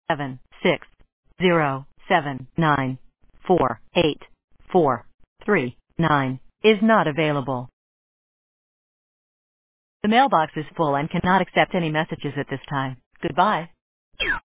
760794843 is not available. The mailbox is full and cannot accept any messages at this time. Goodbye.